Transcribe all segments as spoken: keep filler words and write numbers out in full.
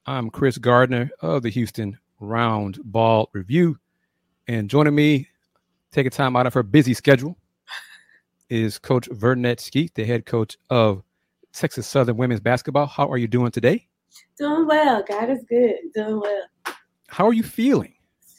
I'm Chris Gardner of the Houston Round Ball Review. And joining me, taking time out of her busy schedule, is Coach Vernette Skeet, the head coach of Texas Southern Women's Basketball. How are you doing today? Doing well. God is good. Doing well. How are you feeling?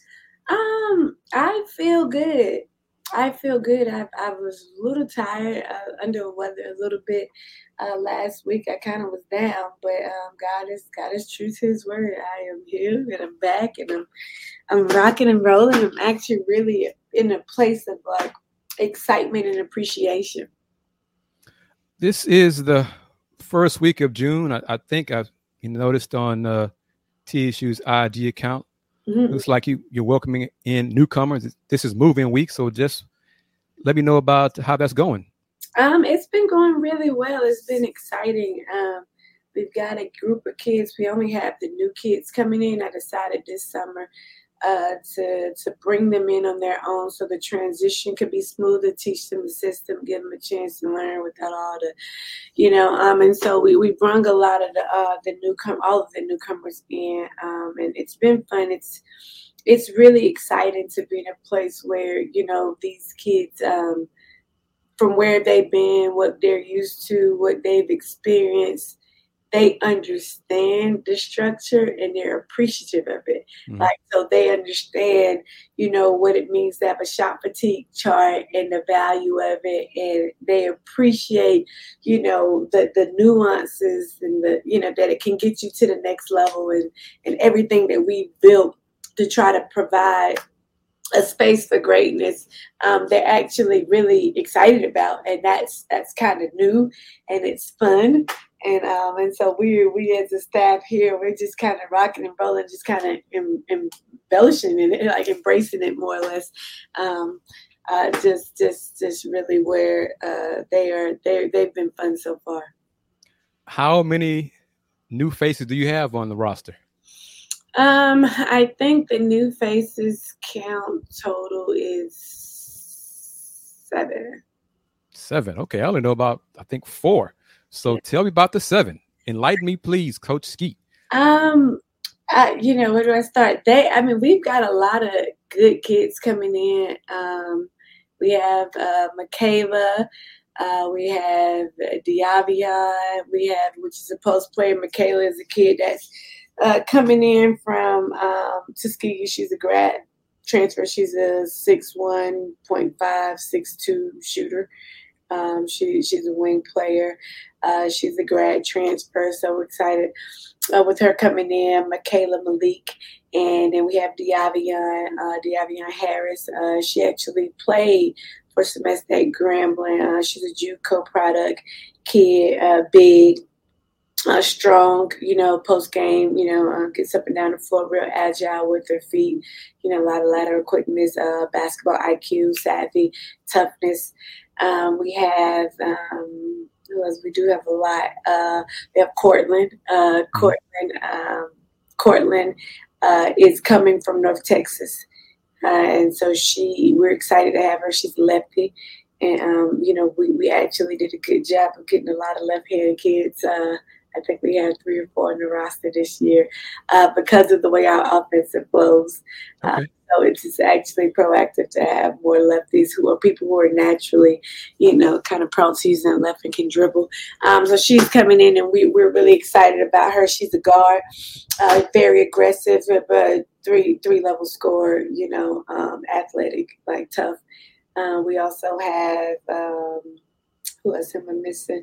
Um, I feel good. I feel good. I, I was a little tired, uh, under the weather a little bit uh, last week. I kind of was down, but um, God is God is true to His word. I am here and I'm back and I'm I'm rocking and rolling. I'm actually really in a place of like excitement and appreciation. This is the first week of June. I, I think I you noticed on uh, T S U's I G account. Mm-hmm. Looks like you, you're welcoming in newcomers. This is move-in week, so just let me know about how that's going. Um, it's been going really well. It's been exciting. Um, we've got a group of kids. We only have the new kids coming in. I decided this summer uh, to to bring them in on their own so the transition could be smoother, teach them the system, give them a chance to learn without all the, you know, um, and so we, we brought a lot of the uh, the newcom all of the newcomers in, um, and it's been fun. It's it's really exciting to be in a place where, you know, these kids, um, from where they've been, what they're used to, what they've experienced, they understand the structure and they're appreciative of it. Mm-hmm. Like, so they understand, you know, what it means to have a shot fatigue chart and the value of it. And they appreciate, you know, the, the nuances and the, you know, that it can get you to the next level and, and everything that we built to try to provide a space for greatness. Um, they're actually really excited about, and that's that's kind of new and it's fun. And um, and so we we as a staff here, we're just kind of rocking and rolling, just kind of em, embellishing it, like embracing it more or less. Um, uh, just just just really where uh, they are. They they've been fun so far. How many new faces do you have on the roster? Um, I think the new faces count total is seven. Seven. Okay, I only know about I think four. So yeah. Tell me about the seven. Enlighten me, please, Coach Skeet. Um, I, you know, where do I start? They, I mean, we've got a lot of good kids coming in. Um, we have uh, Michaela. Uh, we have Diavion. We have, which is a post player. Michaela is a kid that's uh, coming in from um, Tuskegee. She's a grad transfer. She's a six one point five, six two shooter. Um, she she's a wing player. Uh, she's a grad transfer, so excited uh, with her coming in. Michaela Malik, and then we have Diavion, uh, Diavion Harris. Uh, she actually played for semester at Grambling. Uh, she's a JUCO product kid, uh, big, uh, strong, you know, post game, you know, uh, gets up and down the floor, real agile with her feet, you know, a lot of lateral quickness, uh, basketball I Q, savvy, toughness. Um, we have, um, who else? We do have a lot. Uh, we have Cortland. Uh, Cortland, um, Cortland uh, is coming from North Texas. Uh, and so she, we're excited to have her. She's lefty. And, um, you know, we, we actually did a good job of getting a lot of left-handed kids. Uh, I think we had three or four on the roster this year uh, because of the way our offensive flows. Okay. Uh, so it's just actually proactive to have more lefties who are people who are naturally, you know, kind of prone to using left and can dribble. Um, so she's coming in, and we, we're really excited about her. She's a guard, uh, very aggressive, but three three level scorer, you know, um, athletic, like tough. Uh, we also have um, who else am I missing?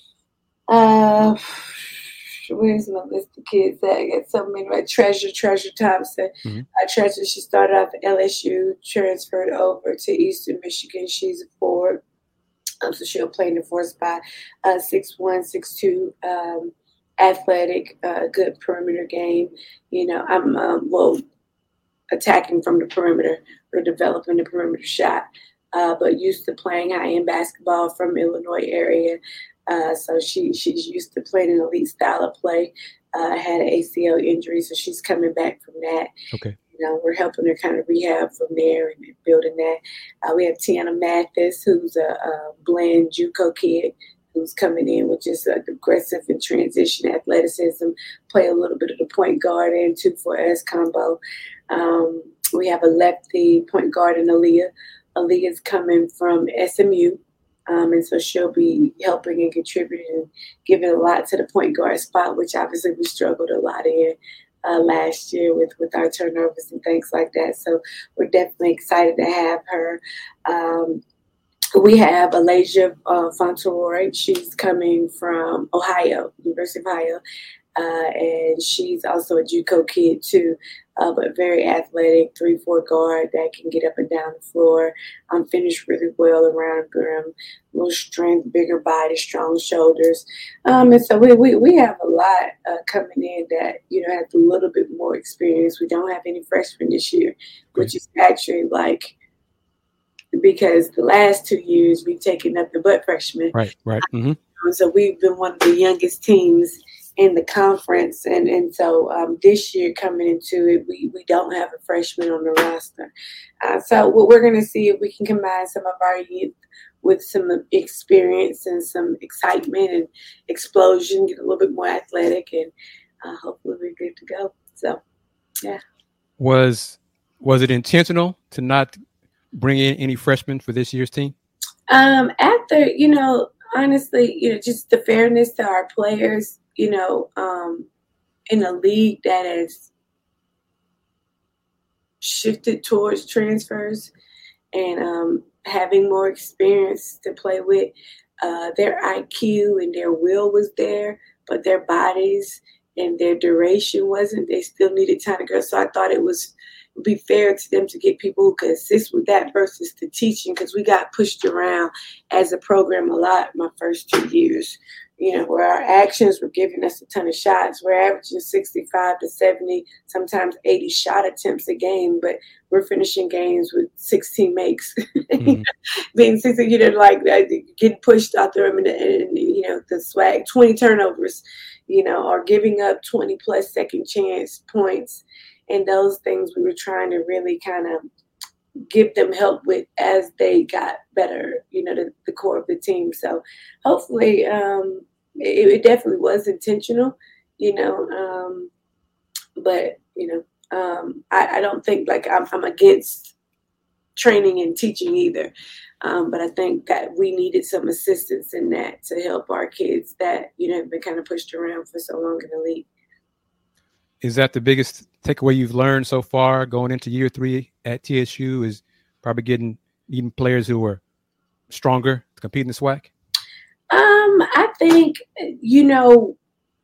Uh, where's my list of kids at? I got so many. Right? Treasure, Treasure Thompson. Mm-hmm. Uh, Treasure, she started off at L S U, transferred over to Eastern Michigan. She's a forward, um, so she'll play in the fourth spot. Uh, six one, six two, um, athletic, uh, good perimeter game. You know, I'm um, well attacking from the perimeter. We're developing the perimeter shot, uh, but used to playing high-end basketball from Illinois area. Uh, so she she's used to playing an elite style of play. Uh, had an A C L injury, so she's coming back from that. Okay. You know, we're helping her kind of rehab from there and building that. Uh, we have Tiana Mathis, who's a, a blend JUCO kid. who's coming in with just like aggressive and transition athleticism, play a little bit of the point guard and two for us combo. Um, we have a lefty point guard in Aaliyah. Aaliyah's coming from S M U. Um, and so she'll be helping and contributing and giving a lot to the point guard spot, which obviously we struggled a lot in uh, last year with, with our turnovers and things like that. So we're definitely excited to have her. Um, we have Alasia uh, Fauntleroy. She's coming from Ohio, University of Ohio. Uh, and she's also a JUCO kid too, uh, but very athletic, three four guard that can get up and down the floor. Um, finished really well around rim, little strength, bigger body, strong shoulders. Um, and so we, we, we have a lot uh, coming in that, you know, have a little bit more experience. We don't have any freshmen this year, which is actually like, because the last two years we've taken up the butt freshmen. Right, right. Mm-hmm. So we've been one of the youngest teams in the conference, and and so um, this year coming into it, we, we don't have a freshman on the roster. Uh, so what we're going to see if we can combine some of our youth with some experience and some excitement and explosion, get a little bit more athletic, and uh, hopefully we're good to go. So, yeah. Was was it intentional to not bring in any freshmen for this year's team? Um, after, you know, honestly, you know, just the fairness to our players. You know, um, in a league that has shifted towards transfers and um, having more experience to play with, uh, their I Q and their will was there, but their bodies and their duration wasn't. They still needed time to grow. So I thought it was would be fair to them to get people who could assist with that versus the teaching, because we got pushed around as a program a lot my first two years. You know, where our actions were giving us a ton of shots. We're averaging sixty-five to seventy, sometimes eighty shot attempts a game, but we're finishing games with sixteen makes. Mm-hmm. Being sixteen, you know, like uh, getting pushed out there, and, and, you know, the swag, twenty turnovers, you know, or giving up twenty plus second chance points. And those things we were trying to really kind of give them help with as they got better, you know, the, the core of the team. So hopefully um, it, it definitely was intentional, you know, um, but, you know, um, I, I don't think like I'm, I'm against training and teaching either. Um, but I think that we needed some assistance in that to help our kids that, you know, have been kind of pushed around for so long in the league. Is that the biggest takeaway you've learned so far going into year three at T S U, is probably getting even players who are stronger to compete in the SWAC? Um, I think, you know,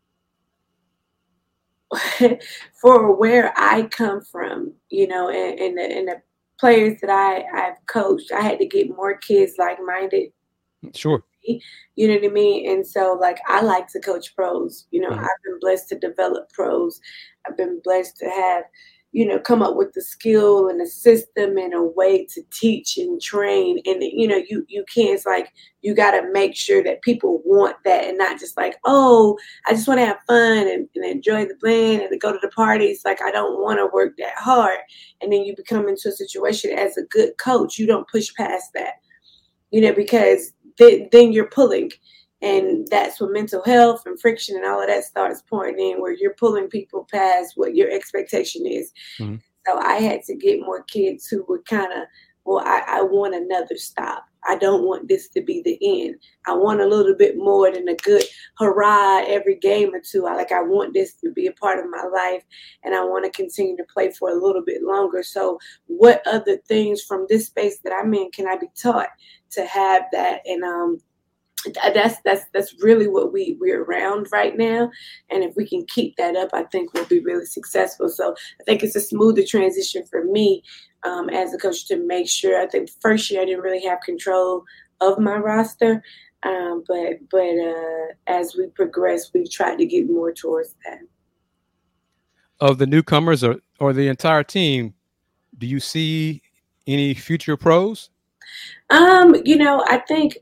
for where I come from, you know, and, and, the, and the players that I, I've coached, I had to get more kids like-minded. Sure. You know what I mean? And so, like, I like to coach pros. You know, mm-hmm. I've been blessed to develop pros. I've been blessed to have, you know, come up with the skill and a system and a way to teach and train. And, you know, you, you can't, it's like, you got to make sure that people want that and not just like, oh, I just want to have fun and, and enjoy the band and to go to the parties. Like, I don't want to work that hard. And then you become into a situation as a good coach, you don't push past that, you know, because th- then you're pulling. And that's when mental health and friction and all of that starts pouring in, where you're pulling people past what your expectation is. Mm-hmm. So I had to get more kids who were kind of, well, I, I want another stop. I don't want this to be the end. I want a little bit more than a good hurrah every game or two. I like, I want this to be a part of my life, and I want to continue to play for a little bit longer. So what other things from this space that I'm in can I be taught to have that? And, um, That's that's that's really what we we're around right now, and if we can keep that up, I think we'll be really successful. So I think it's a smoother transition for me um, as a coach to make sure. I think first year I didn't really have control of my roster, um, but but uh, as we progress, we've tried to get more towards that. Of the newcomers or or the entire team, do you see any future pros? Um, you know, I think.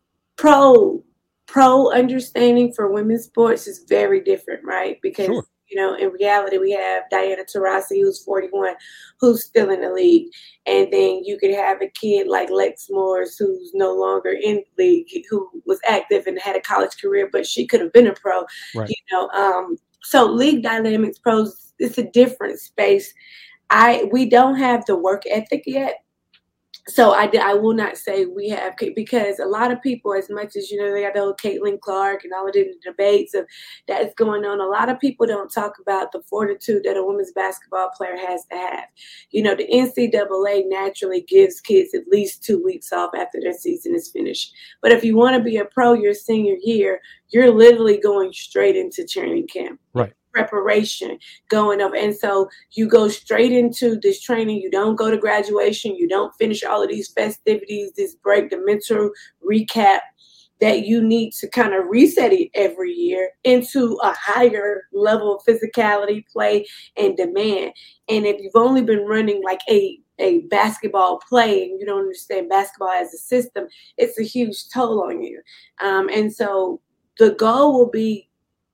Pro pro understanding for women's sports is very different, right? Because, sure. you know, in reality, we have Diana Taurasi, who's forty-one, who's still in the league. And then you could have a kid like Lex Morris, who's no longer in the league, who was active and had a college career, but she could have been a pro, right. you know. Um, so league dynamics pros, it's a different space. I we don't have the work ethic yet. So I, I will not say we have, because a lot of people, as much as, you know, they got the old Caitlin Clark and all of the debates of that's going on, a lot of people don't talk about the fortitude that a women's basketball player has to have. You know, the N C double A naturally gives kids at least two weeks off after their season is finished. But if you want to be a pro your senior year, you're literally going straight into training camp. Right. Preparation going up, and so you go straight into this training. You don't go to graduation. You don't finish all of these festivities, this break, the mental recap that you need to kind of reset it every year into a higher level of physicality, play, and demand. And if you've only been running like a a basketball play and you don't understand basketball as a system, it's a huge toll on you. Um, and so the goal will be,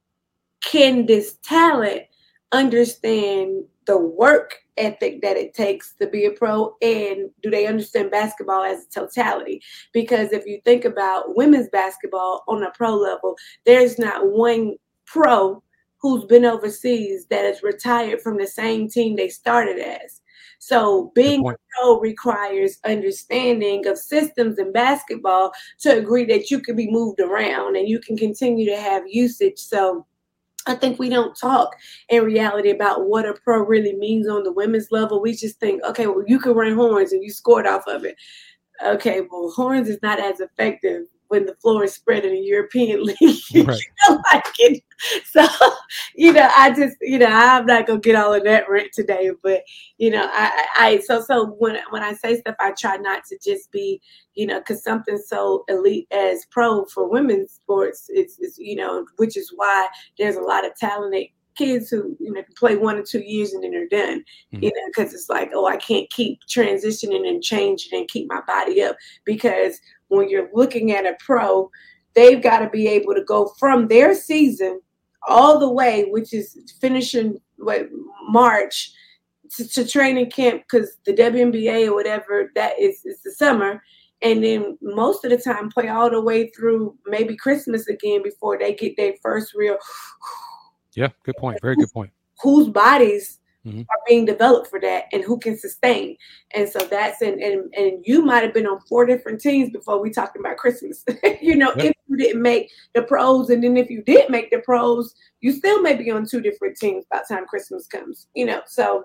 can this talent understand the work ethic that it takes to be a pro, and do they understand basketball as a totality? Because if you think about women's basketball on a pro level, there's not one pro who's been overseas that is retired from the same team they started as. So being a pro requires understanding of systems in basketball to agree that you can be moved around and you can continue to have usage. So I think we don't talk in reality about what a pro really means on the women's level. We just think, okay, well, you can run horns and you scored off of it. Okay, well, horns is not as effective when the floor is spread in a European league. Right. You know, like it. So, you know, I just, you know, I'm not gonna get all of that rant today, but you know, I, I, so, so when when I say stuff, I try not to just be, you know, because something so elite as pro for women's sports, it's, it's, you know, which is why there's a lot of talented kids who, you know, can play one or two years and then they're done, mm-hmm. you know, because it's like, oh, I can't keep transitioning and changing and keep my body up, because when you're looking at a pro, they've got to be able to go from their season all the way, which is finishing what March, to, to training camp, because the W N B A or whatever, that is, is the summer. And then most of the time play all the way through maybe Christmas again before they get their first real. Yeah, good point. Very good point. Whose bodies mm-hmm. are being developed for that and who can sustain. And so that's, and and, and you might have been on four different teams before we talking about Christmas. you know, yep. If you didn't make the pros, and then if you did make the pros, you still may be on two different teams by the time Christmas comes, you know. So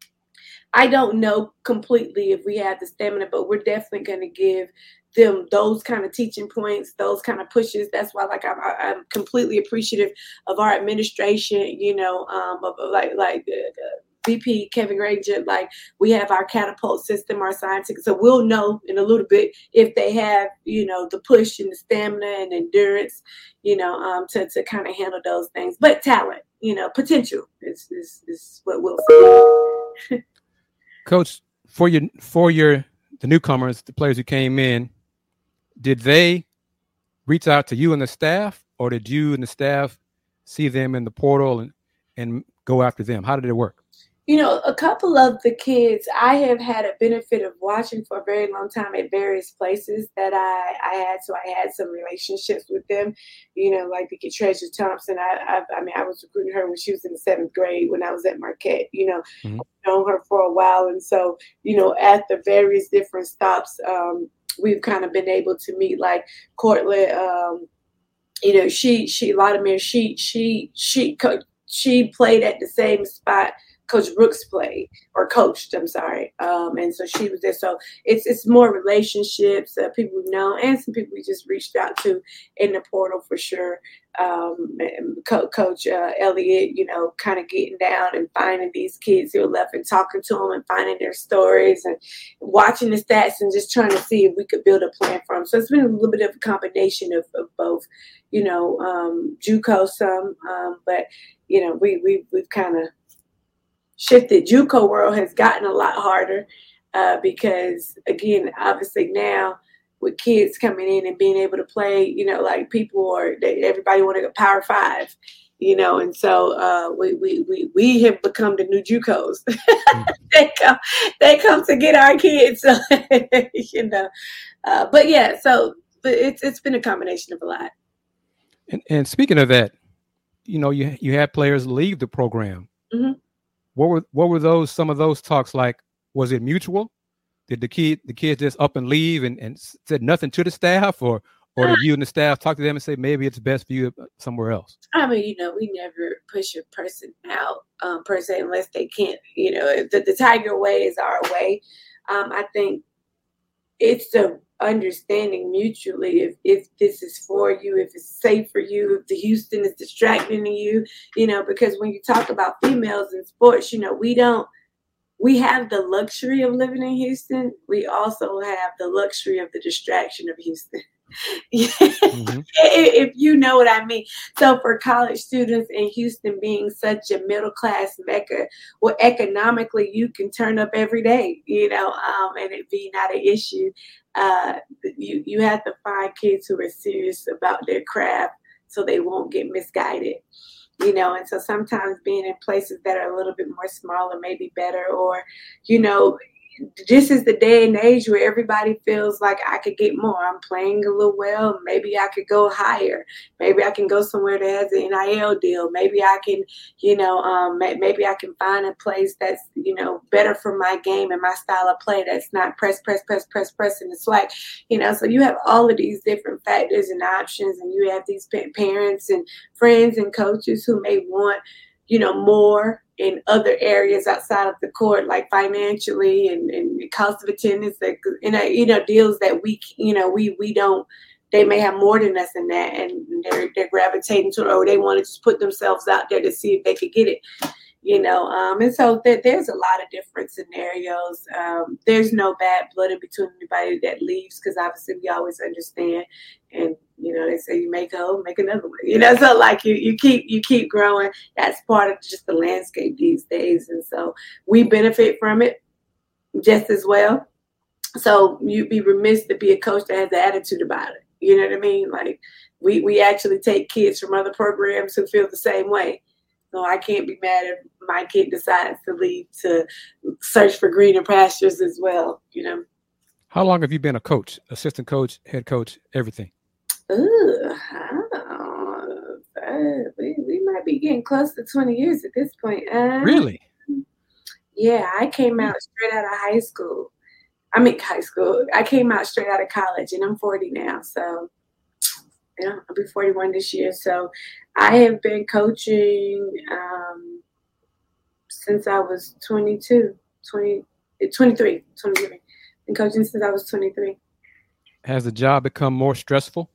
I don't know completely if we have the stamina, but we're definitely going to give them those kind of teaching points, those kind of pushes. That's why, like, I'm, I'm completely appreciative of our administration, you know, um, of, of like, like uh, V P Kevin Granger. Like, we have our catapult system, our scientific, so we'll know in a little bit if they have, you know, the push and the stamina and endurance, you know, um, to, to kind of handle those things. But talent, you know, potential is, is, is what we'll see. Coach, for your for your the newcomers, the players who came in, did they reach out to you and the staff, or did you and the staff see them in the portal and, and go after them? How did it work? You know, a couple of the kids I have had a benefit of watching for a very long time at various places that I, I had. So I had some relationships with them, you know, like the Treasure Thompson. I, I I mean, I was recruiting her when she was in the seventh grade when I was at Marquette, you know, mm-hmm. I've known her for a while. And so, you know, at the various different stops, um, we've kind of been able to meet, like Cortland, um, you know, she, she, Latimer, she, she, she, co- she played at the same spot Coach Brooks played, or coached, I'm sorry. Um, and so she was there. So it's it's more relationships, uh, people we know, and some people we just reached out to in the portal for sure. Um, Co- Coach uh, Elliott, you know, kind of getting down and finding these kids who are left and talking to them and finding their stories and watching the stats and just trying to see if we could build a plan for them. So it's been a little bit of a combination of, of both, you know, um, JUCO some, um, but, you know, we, we, we've kind of shifted. JUCO world has gotten a lot harder uh, because, again, obviously now with kids coming in and being able to play, you know, like people are, they, everybody want to go Power Five. you know, and so uh, we, we we we have become the new JUCOs. they come they come to get our kids, so, you know. Uh, but yeah, so but it's it's been a combination of a lot. And, and speaking of that, you know, you you had players leave the program. Mm-hmm. What were what were those some of those talks like? Was it mutual? Did the kid the kids just up and leave and, and said nothing to the staff, or or did you and the staff talk to them and say maybe it's best for you somewhere else? I mean, you know, we never push a person out um, per se unless they can't. You know, the, the Tiger way is our way. Um, I think it's the understanding mutually if, if this is for you, if it's safe for you, if the Houston is distracting you, you know, because when you talk about females in sports, you know, we don't, we have the luxury of living in Houston. We also have the luxury of the distraction of Houston. mm-hmm. If you know what I mean. So for college students in Houston being such a middle class mecca, well, economically you can turn up every day, you know, um, and it be not an issue. Uh, you you have to find kids who are serious about their craft so they won't get misguided. You know, and so sometimes being in places that are a little bit more smaller may be better, or, you know, this is the day and age where everybody feels like I could get more. I'm playing a little well. Maybe I could go higher. Maybe I can go somewhere that has an N I L deal. Maybe I can, you know, um, maybe I can find a place that's, you know, better for my game and my style of play. That's not press, press, press, press, press in the slack. You know, so you have all of these different factors and options, and you have these parents and friends and coaches who may want, you know, more in other areas outside of the court, like financially and, and cost of attendance, that, you know, you know, deals that we, you know, we, we don't, they may have more than us in that, and they're, they're gravitating to it, or they want to just put themselves out there to see if they could get it, you know. Um, and so th- there's a lot of different scenarios. Um, there's no bad blood in between anybody that leaves, because obviously we always understand. And, you know, they say you make a hole, make another one, you know, so like you, you keep, you keep growing. That's part of just the landscape these days. And so we benefit from it just as well. So you'd be remiss to be a coach that has an attitude about it. You know what I mean? Like we, we actually take kids from other programs who feel the same way. So I can't be mad if my kid decides to leave to search for greener pastures as well, you know. How long have you been a coach, assistant coach, head coach, everything? Ooh, oh, uh, we, we might be getting close to twenty years at this point. Uh, really? Yeah, I came out straight out of high school. I mean, high school. I came out straight out of college, and I'm forty now. So, yeah, I'll be forty-one this year. So, I have been coaching um, since I was twenty-two, twenty, twenty-three, twenty-three. Been coaching since I was twenty-three. Has the job become more stressful?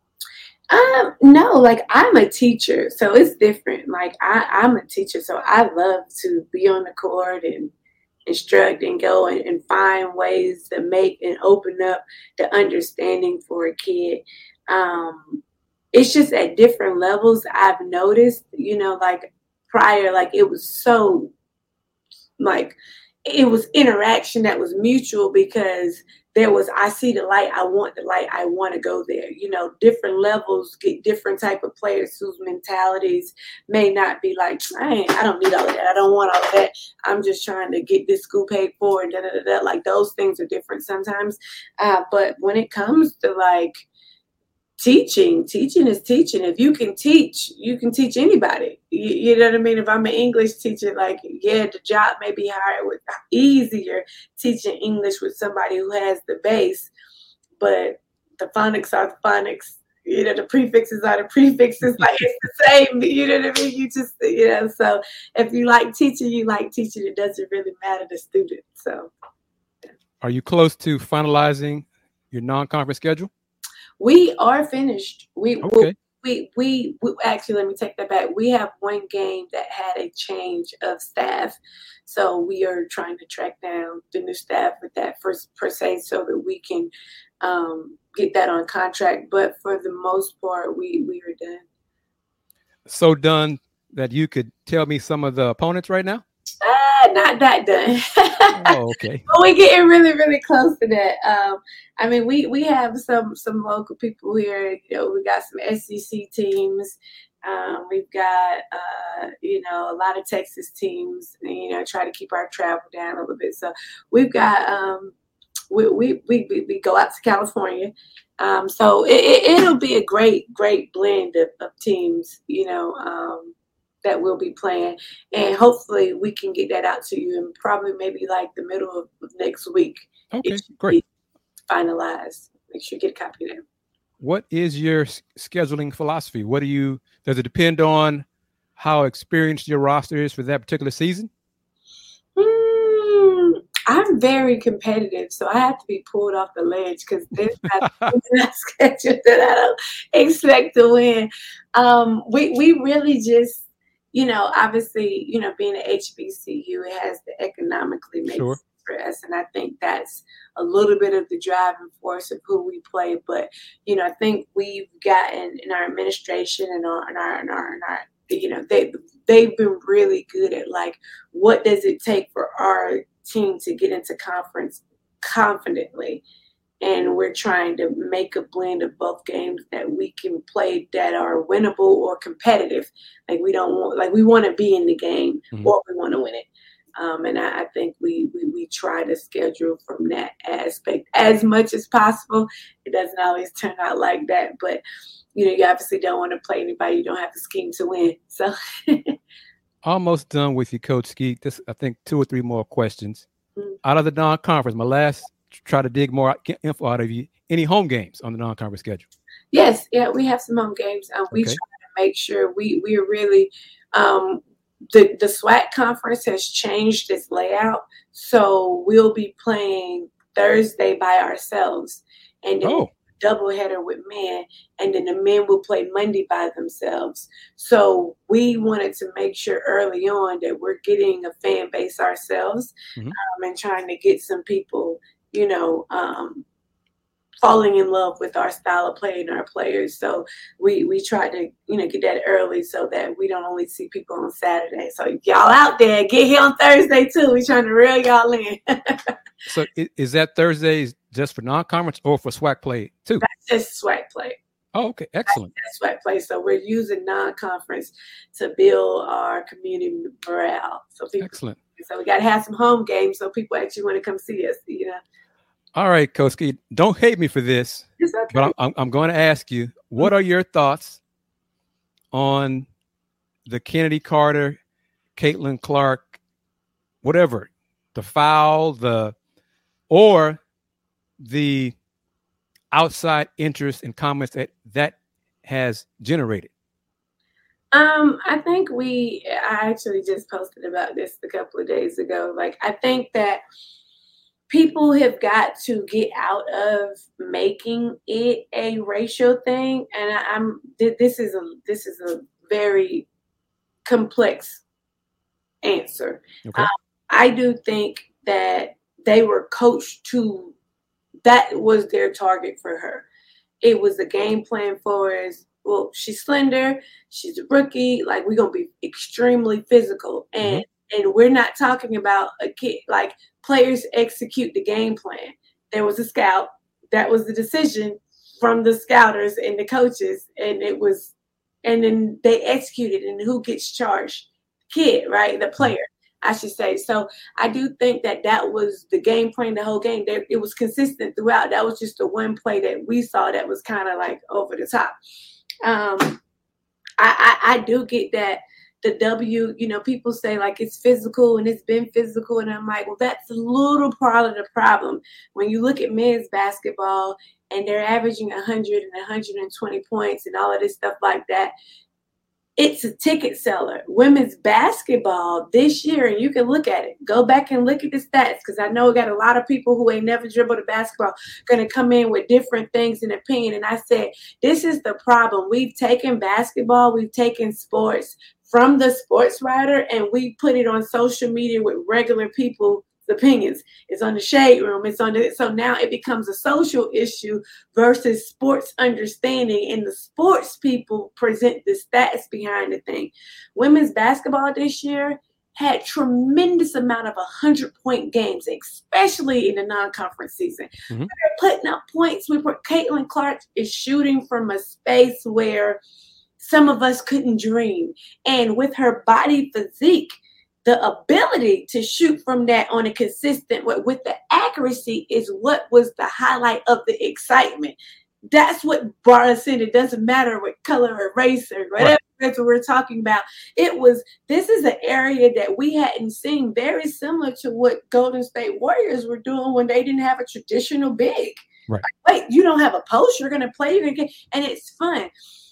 Um, no, like I'm a teacher, so it's different. Like I, I'm a teacher, so I love to be on the court and instruct and go and, and find ways to make and open up the understanding for a kid. Um, it's just at different levels. I've noticed, you know, like prior, like it was so like it was interaction that was mutual, because there was, I see the light, I want the light, I want to go there. You know, different levels get different type of players whose mentalities may not be like, I, ain't, I don't need all of that. I don't want all of that. I'm just trying to get this school paid for, and da, da, da, da. Like those things are different sometimes. Uh, but when it comes to like teaching, teaching is teaching. If you can teach, you can teach anybody. You, you know what I mean? If I'm an English teacher, like, yeah, the job may be hard, with easier teaching English with somebody who has the base, but the phonics are the phonics. You know, the prefixes are the prefixes. Like it's the same. You know what I mean? You just, you know. So if you like teaching, you like teaching. It doesn't really matter the student. So, are you close to finalizing your non-conference schedule? We are finished. We, okay. we, we, we, actually, let me take that back. We have one game that had a change of staff. So we are trying to track down the new staff with that first per se, so that we can um, get that on contract. But for the most part, we, we are done. So done that you could tell me some of the opponents right now? Uh, we're not that done. Oh, okay. But we're getting really, really close to that. Um, I mean, we we have some some local people here. You know, we got some S E C teams. Um, we've got uh, you know, a lot of Texas teams. And, you know, try to keep our travel down a little bit. So we've got um, we, we we we go out to California. Um, so it, it, it'll be a great great blend of, of teams. You know. Um, that we'll be playing, and hopefully we can get that out to you in probably maybe like the middle of next week. Okay, great. Finalized. Make sure you get a copy of that. What is your scheduling philosophy? What do you, does it depend on how experienced your roster is for that particular season? Mm, I'm very competitive, so I have to be pulled off the ledge because there's not a schedule that I don't expect to win. Um, we, we really just, you know, obviously, you know, being an H B C U, it has to economically make Sure. sense for us. And I think that's a little bit of the driving force of who we play. But, you know, I think we've gotten in our administration and our, and our, and our, and our you know, they, they've been really good at like, what does it take for our team to get into conference confidently? And we're trying to make a blend of both games that we can play that are winnable or competitive. Like we don't want, like we want to be in the game mm-hmm. or we want to win it. Um, and I, I think we, we we try to schedule from that aspect as much as possible. It doesn't always turn out like that, but you know, you obviously don't want to play anybody you don't have to scheme to win. So almost done with you, Coach Skeet. This I think two or three more questions mm-hmm. out of the non-conference. My last. Try to dig more info out of you. Any home games on the non-conference schedule? Yes, yeah, we have some home games. Um, we okay. try to make sure we we are really um, the the SWAC conference has changed its layout, so we'll be playing Thursday by ourselves, and then oh. doubleheader with men, and then the men will play Monday by themselves. So we wanted to make sure early on that we're getting a fan base ourselves mm-hmm. um, and trying to get some people. You know, um, falling in love with our style of play and our players. So we we try to, you know, get that early so that we don't only see people on Saturday. So y'all out there, get here on Thursday too. We're trying to reel y'all in. So is that Thursdays just for non-conference or for SWAC play too? That's just SWAC play. Oh, okay. Excellent. That's SWAC play. So we're using non-conference to build our community morale. So people, excellent. So we got to have some home games so people actually want to come see us, you know. All right, Coach Skeet, don't hate me for this, it's okay. but I'm, I'm going to ask you, what are your thoughts on the Kennedy Carter, Caitlin Clark, whatever, the foul, the or the outside interest and comments that that has generated? Um, I think we, I actually just posted about this a couple of days ago. Like, I think that people have got to get out of making it a racial thing. And I, I'm, this is a, this is a very complex answer. Okay. Um, I do think that they were coached to, that was their target for her. It was a game plan for us. Well, she's slender, she's a rookie, like we're gonna be extremely physical. And mm-hmm. and we're not talking about a kid, like players execute the game plan. There was a scout, that was the decision from the scouters and the coaches, and it was and then they executed, and who gets charged? Kid, right? The player, I should say. So I do think that that was the game plan the whole game. There, it was consistent throughout. That was just the one play that we saw that was kind of like over the top. Um, I, I, I do get that the W, you know, people say like it's physical and it's been physical. And I'm like, well, that's a little part of the problem. When you look at men's basketball and they're averaging one hundred and one hundred twenty points and all of this stuff like that, it's a ticket seller. Women's basketball this year, and you can look at it. Go back and look at the stats, because I know we got a lot of people who ain't never dribbled a basketball going to come in with different things and opinion. And I said, this is the problem. We've taken basketball, we've taken sports from the sports writer, and we put it on social media with regular people's opinions. It's on the shade room. It's on the, so now it becomes a social issue versus sports understanding, and the sports people present the stats behind the thing. Women's basketball this year had tremendous amount of one hundred point games, especially in the non-conference season. Mm-hmm. They're putting up points. We put Caitlin Clark is shooting from a space where some of us couldn't dream. And with her body physique, the ability to shoot from that on a consistent way with the accuracy is what was the highlight of the excitement. That's what brought us in. It doesn't matter what color or race or whatever right. That's what we're talking about. It was, this is an area that we hadn't seen, very similar to what Golden State Warriors were doing when they didn't have a traditional big. Right. Like, wait, you don't have a post, you're going to play, you're gonna, and it's fun.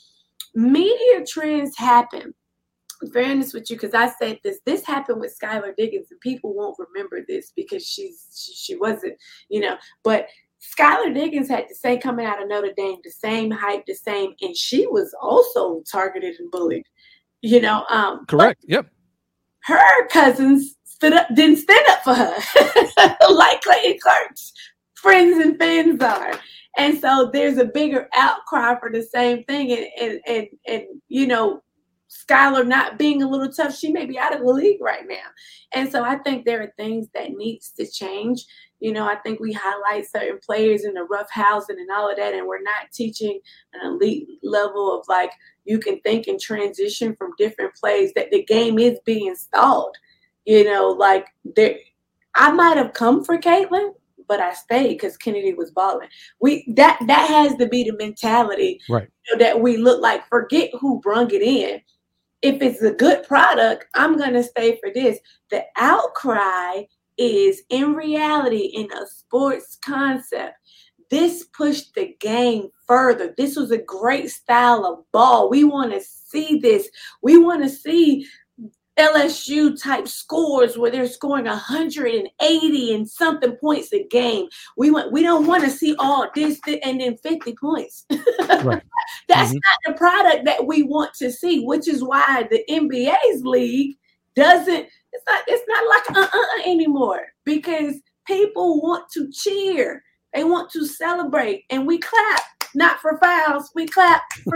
Media trends happen. I'm very honest with you, because I said this. This happened with Skylar Diggins, and people won't remember this because she's she, she wasn't, you know. But Skylar Diggins had the same coming out of Notre Dame, the same height, the same, and she was also targeted and bullied. You know, um, correct. Yep. Her cousins stood up, didn't stand up for her, like Clayton Clark's friends and fans are. And so there's a bigger outcry for the same thing, and and and, and you know. Skylar not being a little tough, she may be out of the league right now. And so I think there are things that needs to change. You know, I think we highlight certain players in the rough housing and all of that, and we're not teaching an elite level of like you can think and transition from different plays, that the game is being stalled. You know, like there, I might have come for Caitlin, but I stayed because Kennedy was balling. We that that has to be the mentality, right? You know, that we look like. Forget who brung it in. If it's a good product, I'm going to stay for this. The outcry is, in reality, in a sports concept, this pushed the game further. This was a great style of ball. We want to see this. We want to see L S U type scores where they're scoring one hundred eighty and something points a game. We want, we don't want to see all this and then fifty points. Right. That's mm-hmm. not the product that we want to see, which is why the N B A's league doesn't, it's not, it's not like uh-uh anymore, because people want to cheer. They want to celebrate, and we clap, not for fouls. We clap for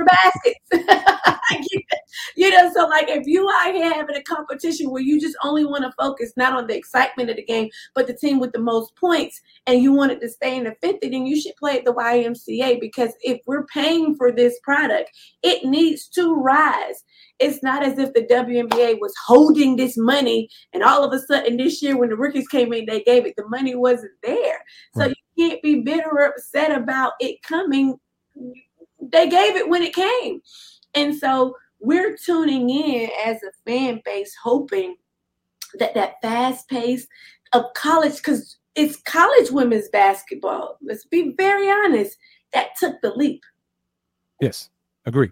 baskets. You know, so like if you are here having a competition where you just only want to focus not on the excitement of the game, but the team with the most points, and you want it to stay in the fifty, then you should play at the Y M C A, because if we're paying for this product, it needs to rise. It's not as if the W N B A was holding this money and all of a sudden this year when the rookies came in, they gave it. The money wasn't there. So right. You can't be bitter or upset about it coming. They gave it when it came. And so we're tuning in as a fan base, hoping that that fast pace of college, because it's college women's basketball, let's be very honest, that took the leap. Yes, agree.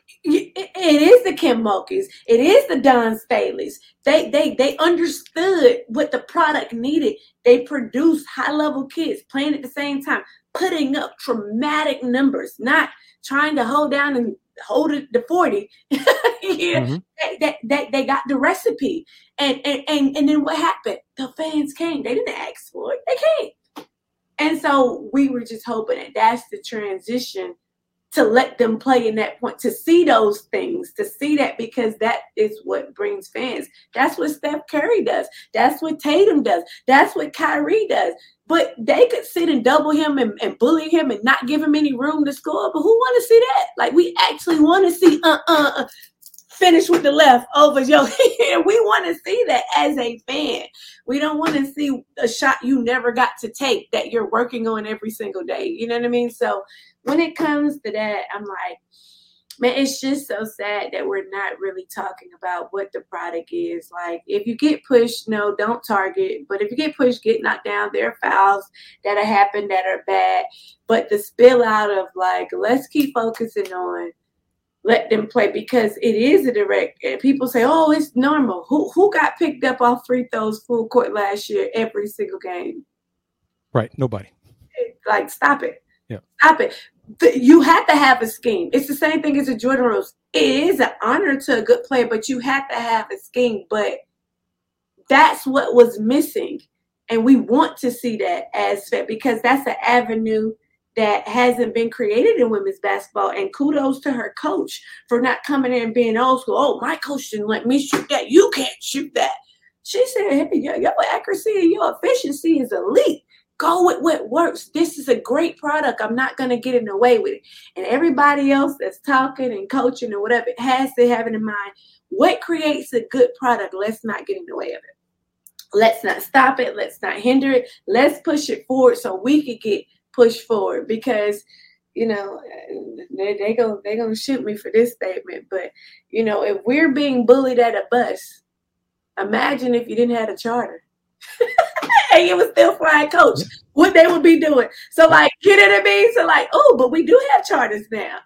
It is the Kim Mulkeys. It is the Don Staleys. They they they understood what the product needed. They produced high-level kids playing at the same time, putting up traumatic numbers, not trying to hold down and hold it to forty. Yeah, mm-hmm. they, they, they, they got the recipe. And, and, and, and then what happened? The fans came. They didn't ask for it. They came. And so we were just hoping that that's the transition, to let them play in that point, to see those things, to see that, because that is what brings fans. That's what Steph Curry does. That's what Tatum does. That's what Kyrie does. But they could sit and double him and, and bully him and not give him any room to score. But who want to see that? Like, we actually want to see uh-uh finish with the left over yo. We want to see that as a fan. We don't want to see a shot you never got to take that you're working on every single day. You know what I mean? So when it comes to that, I'm like, man, it's just so sad that we're not really talking about what the product is. Like, if you get pushed, no, don't target. But if you get pushed, get knocked down. There are fouls that have happened that are bad. But the spill out of, like, let's keep focusing on let them play, because it is a direct. People say, oh, it's normal. Who who got picked up off free throws full court last year every single game? Right, nobody. Like, stop it. Yeah. Stop it. You have to have a scheme. It's the same thing as the Jordan rules. It is an honor to a good player, but you have to have a scheme. But that's what was missing. And we want to see that as fit, because that's an avenue that hasn't been created in women's basketball. And kudos to her coach for not coming in and being old school. Oh, my coach didn't let me shoot that. You can't shoot that. She said, hey, your, your accuracy and your efficiency is elite. Go with what works. This is a great product. I'm not going to get in the way with it. And everybody else that's talking and coaching or whatever has to have it in mind. What creates a good product? Let's not get in the way of it. Let's not stop it. Let's not hinder it. Let's push it forward so we could get pushed forward, because, you know, they they go they gonna shoot me for this statement. But, you know, if we're being bullied at a bus, imagine if you didn't have a charter and you was still flying coach, what they would be doing. So, like, you know what I mean? So, like, oh, but we do have charters now.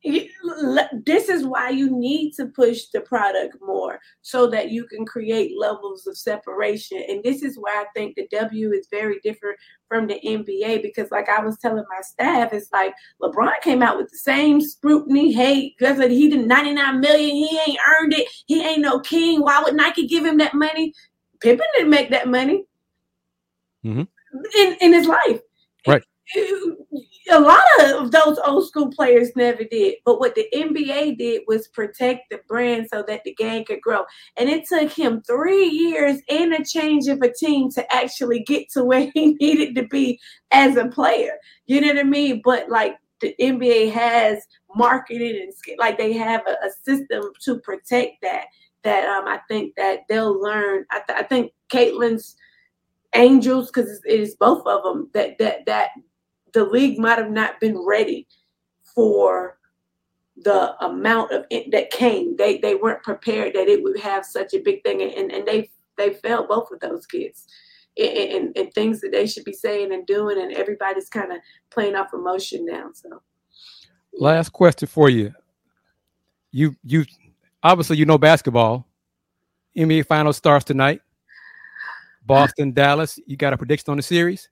This is why you need to push the product more so that you can create levels of separation. And this is why I think the W is very different from the N B A, because, like I was telling my staff, it's like LeBron came out with the same scrutiny, hate, because he did ninety-nine million. He ain't earned it. He ain't no king. Why would Nike give him that money? Pippen didn't make that money mm-hmm. in, in his life. Right. A lot of those old school players never did. But what the N B A did was protect the brand so that the game could grow. And it took him three years and a change of a team to actually get to where he needed to be as a player. You know what I mean? But, like, the N B A has marketed and, like, they have a, a system to protect that. That um, I think that they'll learn. I, th- I think Caitlin's Angels, because it is both of them, that that that the league might have not been ready for the amount of it that came. They they weren't prepared that it would have such a big thing, and and they they failed both of those kids in, in, in things that they should be saying and doing, and everybody's kind of playing off emotion now. So, last question for you. You you obviously you know basketball. N B A Finals starts tonight. Boston, Dallas. You got a prediction on the series?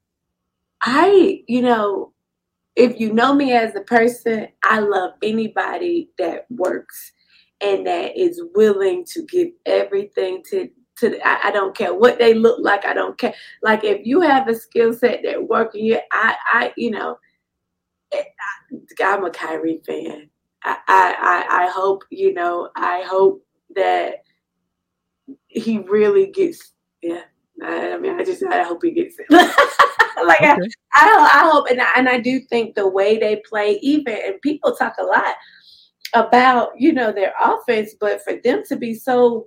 I, you know, if you know me as a person, I love anybody that works and that is willing to give everything to, to I, I don't care what they look like. I don't care. Like, if you have a skill set that works, you, I, I, you know, I, I'm a Kyrie fan. I, I, I hope, you know, I hope that he really gets, yeah. I mean, I just, I hope he gets it. Like, okay. I, I, I hope, and I, and I do think the way they play, even, and people talk a lot about, you know, their offense, but for them to be so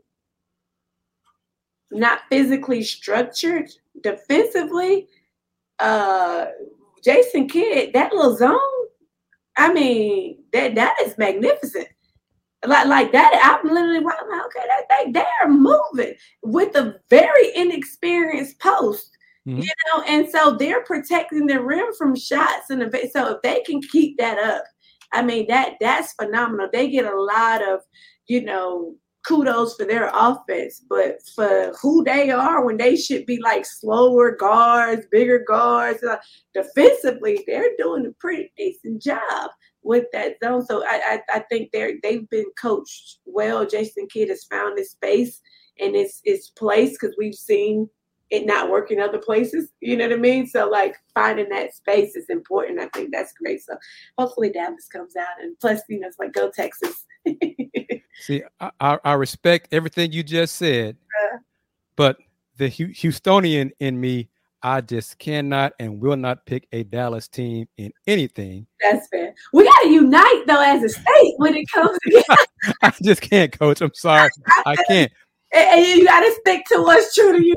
not physically structured defensively, uh, Jason Kidd, that little zone, I mean, that that is magnificent. Like like that, I'm literally like, okay, they they're moving with a very inexperienced post, mm-hmm. you know, and so they're protecting the rim from shots. And so if they can keep that up, I mean, that that's phenomenal. They get a lot of, you know, kudos for their offense, but for who they are when they should be like slower guards, bigger guards, uh, defensively, they're doing a pretty decent job with that zone. So I, I, I think they're they've been coached well. Jason Kidd has found his space and its its place, because we've seen it not work in other places. You know what I mean? So, like, finding that space is important. I think that's great. So hopefully Dallas comes out, and plus, you know, it's like, go Texas. See, I, I respect everything you just said, uh, but the Houstonian in me, I just cannot and will not pick a Dallas team in anything. That's fair. We got to unite, though, as a state when it comes to I just can't, Coach. I'm sorry. I can't. And you got to stick to what's true to you.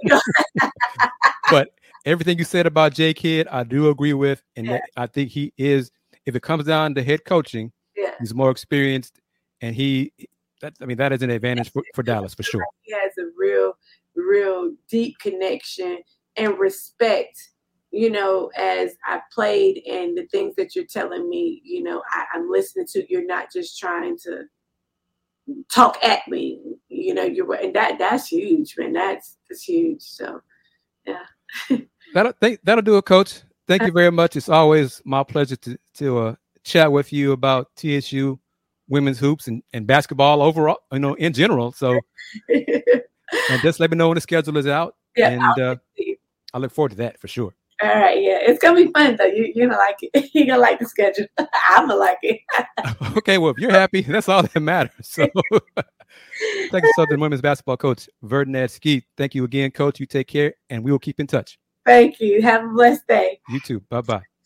But everything you said about J. Kidd, I do agree with. And yeah. I think he is, if it comes down to head coaching, yeah. he's more experienced. And he, that, I mean, that is an advantage for, for Dallas, for sure. He has a real, real deep connection and respect, you know, as I played, and the things that you're telling me, you know, I, I'm listening to. You're not just trying to talk at me, you know, you're, and that that's huge, man. That's, that's huge. So, yeah. that'll, think, that'll do it, Coach. Thank you very much. It's always my pleasure to, to uh, chat with you about T S U women's hoops and, and basketball overall, you know, in general. So, and just let me know when the schedule is out. Yeah, and uh, I look forward to that for sure. All right, yeah, it's gonna be fun though. You you gonna like it. You gonna like the schedule. I'm gonna like it. Okay, well, if you're happy, that's all that matters. So, Texas Southern women's basketball coach Verdanette Skeet. Thank you again, Coach. You take care, and we will keep in touch. Thank you. Have a blessed day. You too. Bye bye.